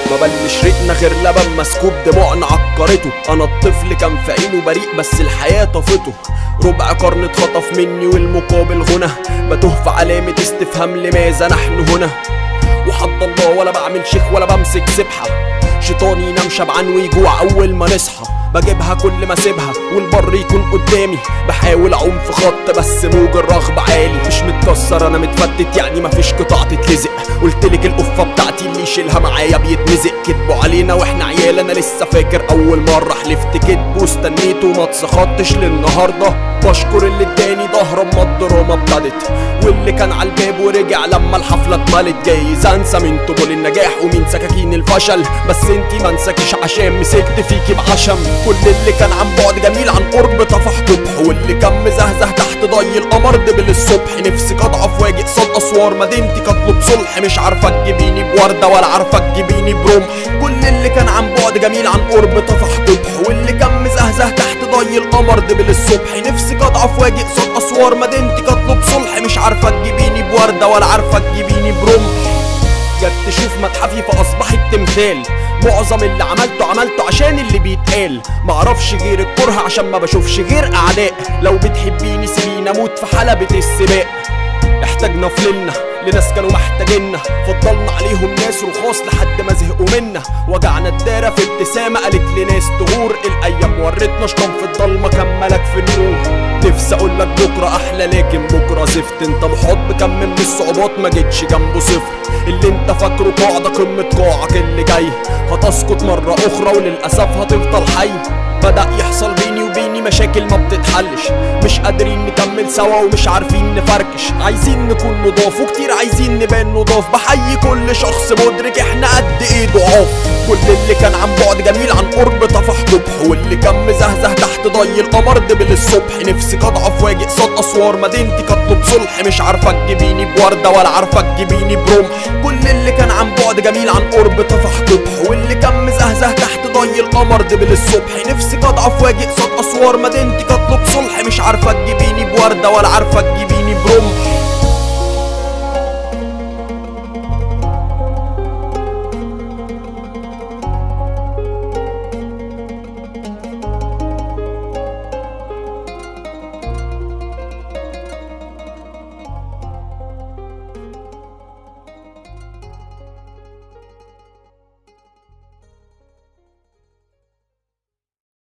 ما بلش ريقنا غير لبن مسكوب دموعنا عكرته. انا الطفل كان في عينه بريء بس الحياة طفته. ربع قرن اتخطف مني والمقابل غنى، بتوه في علامة استفهام لماذا نحن هنا. وحد الله ولا بعمل شيخ ولا بمسك سبحة، شيطاني ينام شبعان ويجوع اول ما نصحى. بجيبها كل ما اسيبها والبر يكون قدامي، بحاول اعوم في خط بس موج الرغبة عالي. مش متكسر انا متفتت يعني مفيش قطع تتلزق. قلتلك القفة بتاعتي اللي يشيلها معايا بيتمزق. كدبوا علينا واحنا عيال، انا لسه فاكر اول مرة حلفت كدب واستنيته وما اتسخطتش للنهاردة. بشكر اللي اداني ظهر اما الدراما ابتدت، واللي كان على الباب ورجع لما الحفلة اتملت. جايز انسى من طبول النجاح ومن سكاكين الفشل، بس انتي منساكيش عشان مسكت فيكي بعشم. كل اللي كان عن بعد جميل عن قرب طفح قبح، واللي كان مزهزه تحت ضي القمر دبل الصبح. نفسي اضعف واجي قصاد اسوار مدينتي كاطلب صلح، مش عارفه تجيبيني بورده ولا عارفه تجيبيني برمح. كل اللي كان عن بعد جميل عن قرب طفح قبح، واللي كان مزهزه تحت ضي القمر دبل الصبح. نفسي اضعف واجي قصاد اسوار مدينتي كاطلب صلح، مش عارفه تجيبيني بورده ولا عارفه تجيبيني برمح. جت تشوف متحفي فاصبحت تمثال، معظم اللي عملته عشان اللي بيتقال. معرفش غير الكره عشان ما بشوفش غير اعداء. لو بتحبيني سيبيني اموت في حلبة السباق. احتاجنا فللنا لناس كانوا محتاجيننا، فضلنا عليهم ناس رخاص لحد ما زهقوا منا. وجعنا الدارة في ابتسامة قالت لناس تغور، الايام ورتنا شطان في الضلمة كملك في النور. نفسي اقولك بكرة احلى لكن بكرة زفت. انت محاط بكم من الصعوبات ما جيتش جنبه صفر. اللي انت فاكره قاعدة قمة قاعك اللي جاي هتسقط مرة اخرى وللاسف هتفضل حي. بدأ يحصل بيني وبيني مشاكل ما بتتحلش، مش قادرين نكمل سوا ومش عارفين نفركش. عايزين نكون نضاف وكتير عايزين نبان نضاف. بحيي كل شخص مدرك احنا قد ايه ضعاف. كل اللي كان عن بعد جميل عن قرب طفح قبح، واللي كان مزهزه تحت ضي القمر دبل الصبح. نفسي اضعف واجي قصاد اسوار مدينتي كاطلب صلح، مش عارفه تجيبيني بورده ولا عارفه تجيبيني برمح. كل اللي كان عن بعد جميل عن قرب طفح قبح، واللي كان مزهزه تحت ضي القمر دبل الصبح. نفسي اضعف واجي قصاد اسوار مدينتي كاطلب صلح، مش عارفه تجيبيني بورده ولا عارفه تجيبيني